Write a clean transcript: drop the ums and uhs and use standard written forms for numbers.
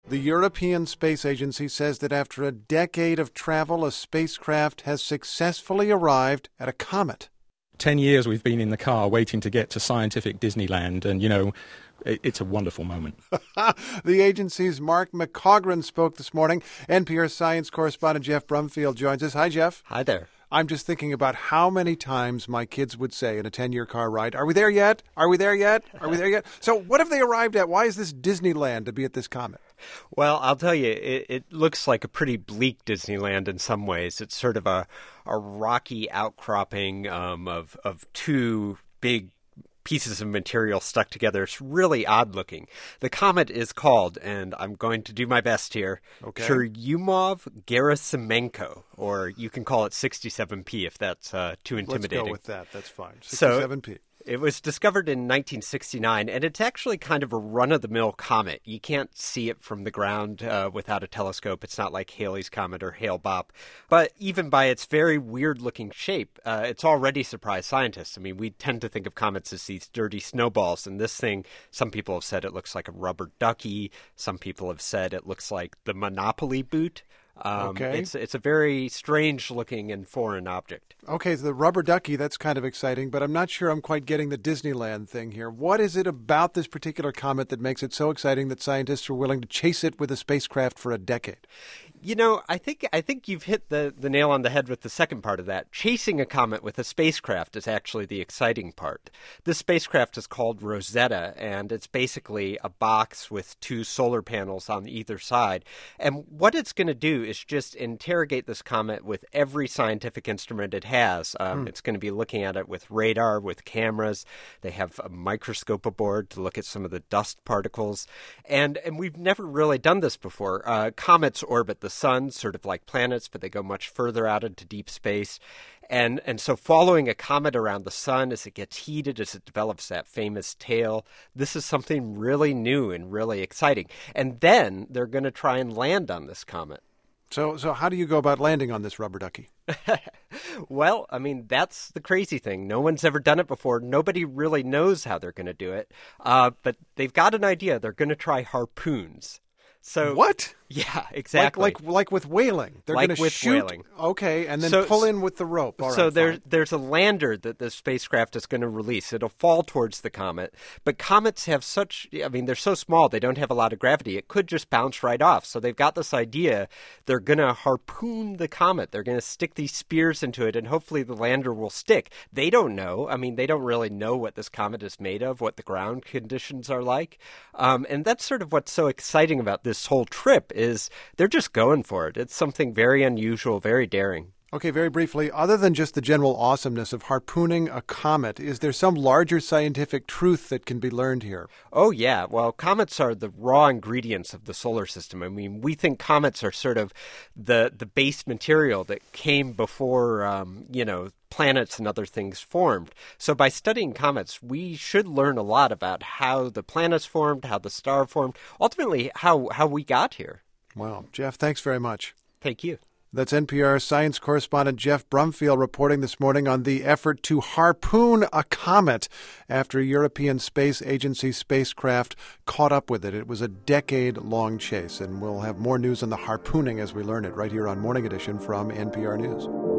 The European Space Agency says that after a decade of travel, a spacecraft has successfully arrived at a comet. 10 years we've been in the car waiting to get to scientific Disneyland, and, it's a wonderful moment. The agency's Mark McCaughrean spoke this morning. NPR science correspondent Jeff Brumfield joins us. Hi, Jeff. Hi there. I'm just thinking about how many times my kids would say in a 10-year car ride, "Are we there yet? Are we there yet? Are we there yet?" So what have they arrived at? Why is this Disneyland to be at this comet? Well, I'll tell you, it looks like a pretty bleak Disneyland in some ways. It's sort of a rocky outcropping of two big pieces of material stuck together. It's really odd looking. The comet is called, and I'm going to do my best here, Churyumov-Gerasimenko, or you can call it 67P if that's too intimidating. Let's go with that. That's fine. 67P. It was discovered in 1969, and it's actually kind of a run-of-the-mill comet. You can't see it from the ground without a telescope. It's not like Halley's Comet or Hale-Bopp. But even by its very weird-looking shape, it's already surprised scientists. I mean, we tend to think of comets as these dirty snowballs, and this thing, some people have said it looks like a rubber ducky. Some people have said it looks like the Monopoly boot. Okay. It's a very strange-looking and foreign object. Okay, so the rubber ducky, that's kind of exciting, but I'm not sure I'm quite getting the Disneyland thing here. What is it about this particular comet that makes it so exciting that scientists are willing to chase it with a spacecraft for a decade? I think you've hit the nail on the head with the second part of that. Chasing a comet with a spacecraft is actually the exciting part. This spacecraft is called Rosetta, and it's basically a box with two solar panels on either side. And what it's going to do is just interrogate this comet with every scientific instrument it has. It's going to be looking at it with radar, with cameras. They have a microscope aboard to look at some of the dust particles. And we've never really done this before. Comets orbit the sun, sort of like planets, but they go much further out into deep space. And so following a comet around the sun as it gets heated, as it develops that famous tail, this is something really new and really exciting. And then they're going to try and land on this comet. So how do you go about landing on this rubber ducky? Well, I mean, that's the crazy thing. No one's ever done it before. Nobody really knows how they're going to do it. But they've got an idea. They're going to try harpoons. So what? Yeah, exactly. Like with whaling. They're going to shoot. Whaling. Okay, and then pull in with the rope. All right, so there's a lander that the spacecraft is going to release. It'll fall towards the comet. But comets have they're so small, they don't have a lot of gravity. It could just bounce right off. So they've got this idea. They're going to harpoon the comet. They're going to stick these spears into it, and hopefully the lander will stick. They don't know. I mean, they don't really know what this comet is made of, what the ground conditions are like. And that's sort of what's so exciting about this whole trip is they're just going for it. It's something very unusual, very daring. Okay, very briefly, other than just the general awesomeness of harpooning a comet, is there some larger scientific truth that can be learned here? Oh, yeah. Well, comets are the raw ingredients of the solar system. I mean, we think comets are sort of the base material that came before, planets and other things formed. So by studying comets, we should learn a lot about how the planets formed, how the star formed, ultimately how we got here. Wow. Jeff, thanks very much. Thank you. That's NPR science correspondent Jeff Brumfield reporting this morning on the effort to harpoon a comet after a European Space Agency spacecraft caught up with it. It was a decade-long chase, and we'll have more news on the harpooning as we learn it right here on Morning Edition from NPR News.